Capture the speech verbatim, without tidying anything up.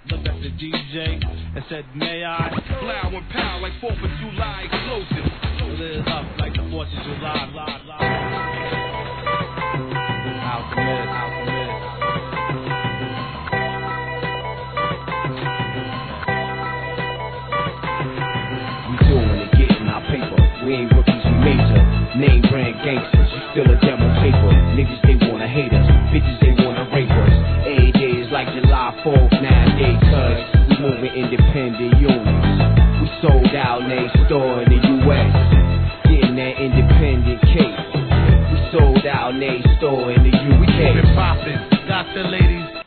looked at the D J and said, may I? Blow and pow like fourth of July explosives. Lit it up like the fourth of July. Alchemist, alchemist. We doing it, getting our paper. We ain't rookies, we major. Name brand gangsters, you still a demo paper. Niggas, they wanna hate us. Bitches, they wanna rape us. Every day is like July fourth nowadays, cuz we moving independent units. We sold out next door in the U S Getting that independent cake. We sold out next door in the U K. Been poppin', got the ladies